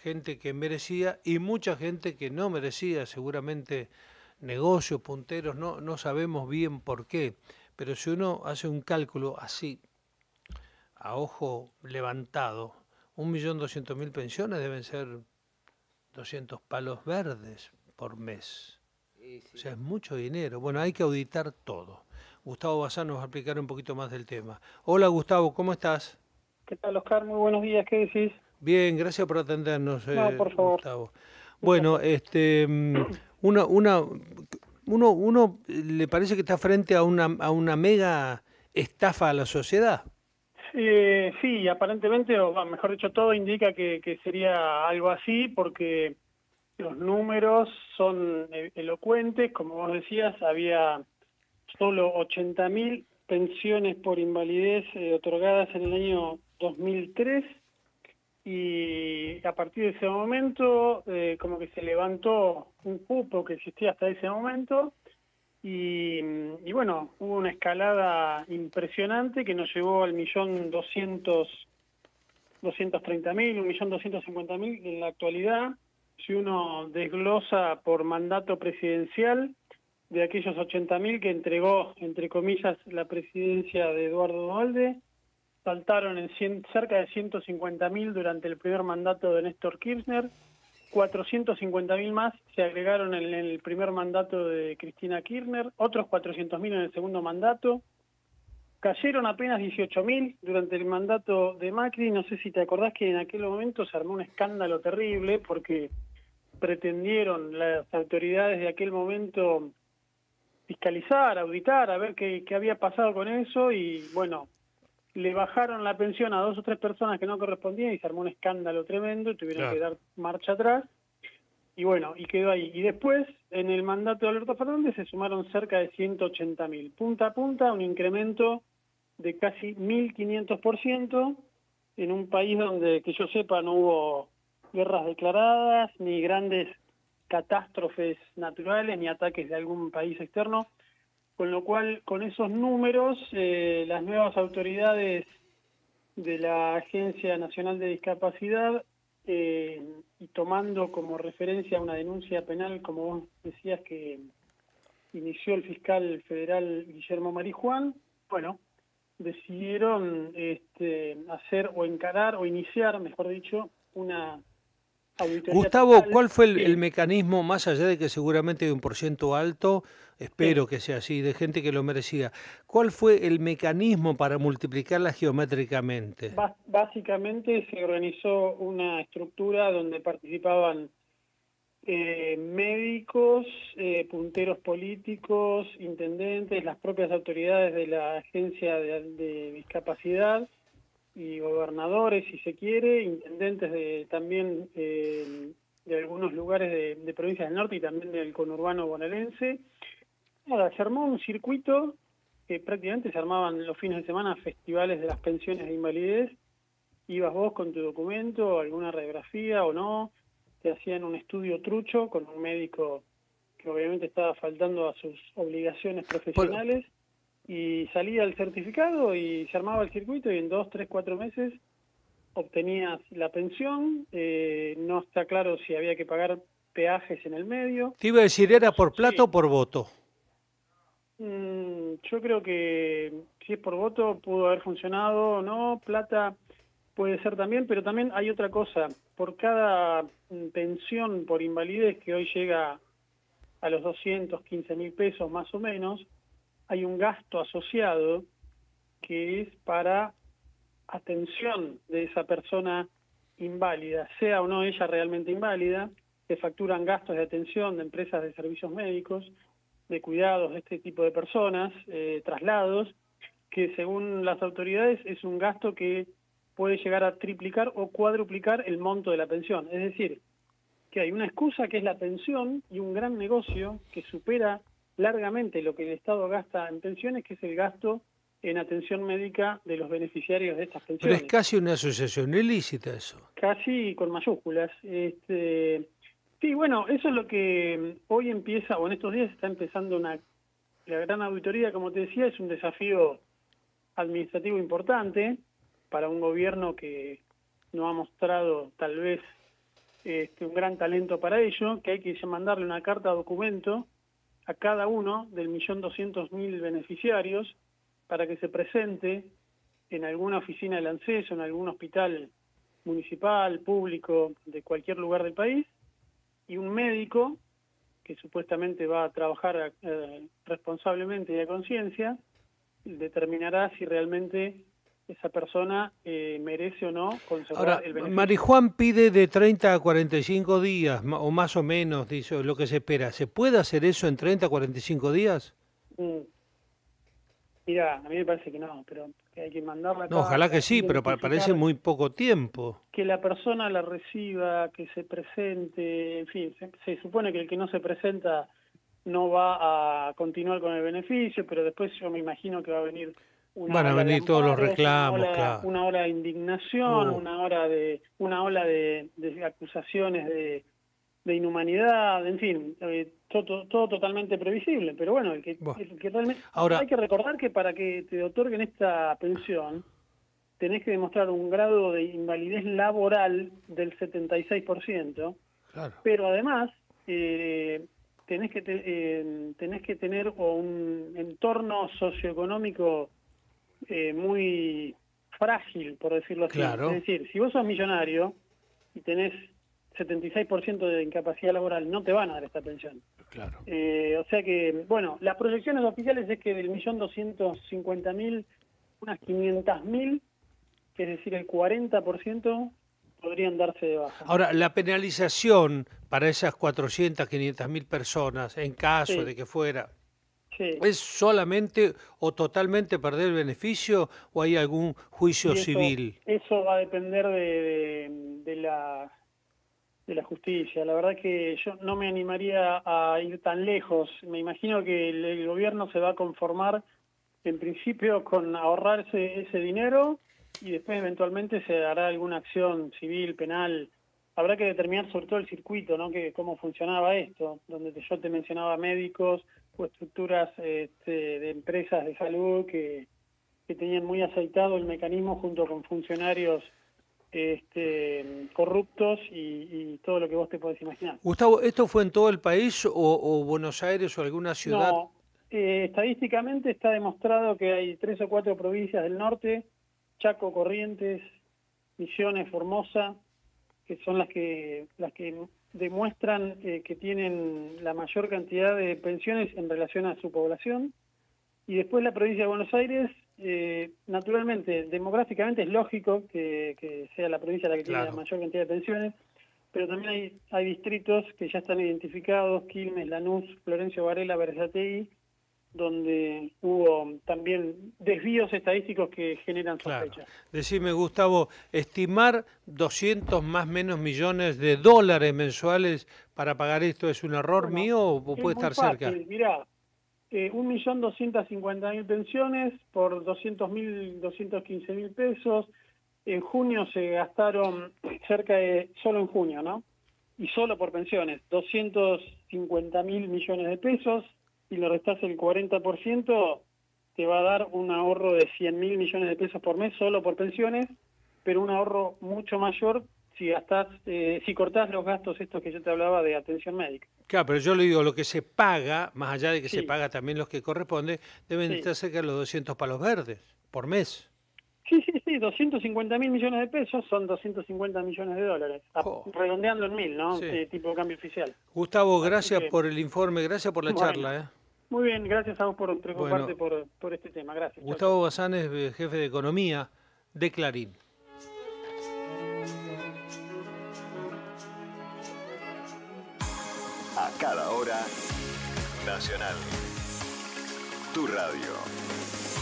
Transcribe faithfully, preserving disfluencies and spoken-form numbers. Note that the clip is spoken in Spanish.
gente que merecía y mucha gente que no merecía, seguramente negocios, punteros, no, no sabemos bien por qué, pero si uno hace un cálculo así, a ojo levantado, un millón doscientos mil pensiones deben ser doscientos palos verdes por mes. Y O sí. sea, es mucho dinero. Bueno, hay que auditar todo. Gustavo Bazán nos va a explicar un poquito más del tema. Hola Gustavo, ¿cómo estás? ¿Qué tal, Oscar? Muy buenos días, ¿qué decís? Bien, gracias por atendernos, No, eh, por favor, Gustavo. un Bueno, placer. este, mm, una, una, uno, uno le parece que está frente a una, a una mega estafa a la sociedad. Eh, sí, aparentemente, o va, mejor dicho, todo indica que, que sería algo así, porque los números son eh, elocuentes. Como vos decías, había solo ochenta mil pensiones por invalidez eh, otorgadas en el año dos mil tres, y a partir de ese momento, eh, como que se levantó un cupo que existía hasta ese momento. Y, y bueno, hubo una escalada impresionante que nos llevó al millón doscientos, doscientos treinta mil, un millón doscientos cincuenta mil en la actualidad. Si uno desglosa por mandato presidencial, de aquellos ochenta mil que entregó, entre comillas, la presidencia de Eduardo Duhalde, saltaron en cien, cerca de ciento cincuenta mil durante el primer mandato de Néstor Kirchner. cuatrocientos cincuenta mil más se agregaron en el primer mandato de Cristina Kirchner, otros cuatrocientos mil en el segundo mandato, cayeron apenas dieciocho mil durante el mandato de Macri. No sé si te acordás que en aquel momento se armó un escándalo terrible porque pretendieron las autoridades de aquel momento fiscalizar, auditar, a ver qué, qué había pasado con eso, y bueno, le bajaron la pensión a dos o tres personas que no correspondían y se armó un escándalo tremendo y tuvieron que Claro. dar marcha atrás. Y bueno, y quedó ahí. Y después, en el mandato de Alberto Fernández, se sumaron cerca de ciento ochenta mil. Punta a punta, un incremento de casi mil quinientos por ciento en un país donde, que yo sepa, no hubo guerras declaradas, ni grandes catástrofes naturales, ni ataques de algún país externo. Con lo cual, con esos números, eh, las nuevas autoridades de la Agencia Nacional de Discapacidad, eh, y tomando como referencia una denuncia penal, como vos decías, que inició el fiscal federal Guillermo Marijuán, bueno, decidieron este, hacer o encarar o iniciar, mejor dicho, una auditoría Gustavo, total. ¿cuál fue el, el Sí, mecanismo, más allá de que seguramente hay un porciento alto, sí. espero que sea así, de gente que lo merecía? ¿Cuál fue el mecanismo para multiplicarla geométricamente? Bas- básicamente se organizó una estructura donde participaban eh, médicos, eh, punteros políticos, intendentes, las propias autoridades de la agencia de, de discapacidad y gobernadores, si se quiere, intendentes de también eh, de algunos lugares de, de provincias del norte y también del conurbano bonaerense. Nada, se armó un circuito que prácticamente se armaban los fines de semana festivales de las pensiones de invalidez. Ibas vos con tu documento, alguna radiografía o no, te hacían un estudio trucho con un médico que obviamente estaba faltando a sus obligaciones Por- profesionales, y salía el certificado y se armaba el circuito, y en dos, tres, cuatro meses obtenías la pensión. Eh, no está claro si había que pagar peajes en el medio. te iba a decir, ¿era por plata Sí, o por voto? mm, yo creo que si es por voto pudo haber funcionado o no. Plata puede ser también, pero también hay otra cosa. Por cada mm, pensión por invalidez que hoy llega a los doscientos quince mil pesos más o menos, hay un gasto asociado que es para atención de esa persona inválida, sea o no ella realmente inválida. Se facturan gastos de atención de empresas de servicios médicos, de cuidados de este tipo de personas, eh, traslados, que según las autoridades es un gasto que puede llegar a triplicar o cuadruplicar el monto de la pensión. Es decir, que hay una excusa que es la pensión y un gran negocio que supera largamente lo que el Estado gasta en pensiones, que es el gasto en atención médica de los beneficiarios de estas Pero es pensiones, casi una asociación ilícita eso. casi con mayúsculas. Este, sí, bueno, eso es lo que hoy empieza, o en estos días está empezando una, la gran auditoría, como te decía. Es un desafío administrativo importante para un gobierno que no ha mostrado tal vez este, un gran talento para ello, que hay que mandarle una carta documento a cada uno del millón doscientos mil beneficiarios para que se presente en alguna oficina del ANSES o en algún hospital municipal, público, de cualquier lugar del país, y un médico que supuestamente va a trabajar eh, responsablemente y a conciencia, determinará si realmente esa persona eh, merece o no conservar Ahora, el beneficio. Marijuán pide de treinta a cuarenta y cinco días, o más o menos, dice lo que se espera. ¿Se puede hacer eso en treinta a cuarenta y cinco días? Mm. Mira, a mí me parece que no, pero que hay que mandarla acá. No, ojalá que sí, pero pa- parece muy poco tiempo. Que la persona la reciba, que se presente, en fin, se, se supone que el que no se presenta no va a continuar con el beneficio, pero después yo me imagino que va a venir una Van a ola de venir todos los amparos, reclamos, una ola, claro. una ola de indignación, Uh. una hora de una ola de, de acusaciones de, de inhumanidad, en fin, eh, todo, todo totalmente previsible, pero bueno, el que, Bueno. el que realmente Ahora, hay que recordar que para que te otorguen esta pensión tenés que demostrar un grado de invalidez laboral del setenta y seis por ciento, claro. pero además eh, tenés que te, eh, tenés que tener un entorno socioeconómico eh, muy frágil, por decirlo así. Claro. Es decir, si vos sos millonario y tenés setenta y seis por ciento de incapacidad laboral, no te van a dar esta pensión. Claro. Eh, o sea que, bueno, las proyecciones oficiales es que del millón doscientos cincuenta mil, unas quinientas mil, es decir, el cuarenta por ciento podrían darse de baja. Ahora, la penalización para esas cuatrocientas, quinientas mil personas, en caso Sí. de que fuera, Sí. ¿es solamente o totalmente perder el beneficio o hay algún juicio Y eso, civil? Eso va a depender de, de, de la de la justicia. La verdad que yo no me animaría a ir tan lejos. Me imagino que el, el gobierno se va a conformar en principio con ahorrarse ese dinero y después eventualmente se hará alguna acción civil, penal. Habrá que determinar sobre todo el circuito, ¿no? Que cómo funcionaba esto, donde yo te mencionaba médicos o estructuras este, de empresas de salud que, que tenían muy aceitado el mecanismo junto con funcionarios este, corruptos y, y todo lo que vos te podés imaginar. Gustavo, ¿esto fue en todo el país o, o Buenos Aires o alguna ciudad? No, eh, estadísticamente está demostrado que hay tres o cuatro provincias del norte, Chaco, Corrientes, Misiones, Formosa, que son las que las que demuestran eh, que tienen la mayor cantidad de pensiones en relación a su población. Y después la provincia de Buenos Aires, eh, naturalmente, demográficamente es lógico que, que sea la provincia la que Claro. tiene la mayor cantidad de pensiones, pero también hay, hay distritos que ya están identificados, Quilmes, Lanús, Florencio Varela, Berazategui, donde hubo también desvíos estadísticos que generan sospechas. Claro. Decime, Gustavo, estimar doscientos más menos millones de dólares mensuales para pagar esto es un error Bueno, mío o puede estar cerca. Mirá, eh, un millón doscientas cincuenta mil pensiones por doscientos mil, doscientos quince mil pesos. En junio se gastaron cerca de, solo en junio, ¿no? Y solo por pensiones, doscientos cincuenta mil millones de pesos. Si le restás el cuarenta por ciento, te va a dar un ahorro de cien mil millones de pesos por mes solo por pensiones, pero un ahorro mucho mayor si gastás, eh, si cortás los gastos estos que yo te hablaba de atención médica. Claro, pero yo le digo, lo que se paga, más allá de que Sí. se paga también los que corresponde, deben Sí. estar cerca de los doscientos palos verdes por mes. Sí, sí, sí, doscientos cincuenta mil millones de pesos son doscientos cincuenta millones de dólares, a- Oh. redondeando en mil, ¿no? Sí. Eh, tipo cambio oficial. Gustavo, Así gracias que- por el informe, gracias por la Bueno. charla. ¿eh? Muy bien, gracias a vos por preocuparte Bueno. por, por este tema. Gracias. Chau, Gustavo Bazán es eh, jefe de economía de Clarín. A cada hora, Nacional. Tu radio.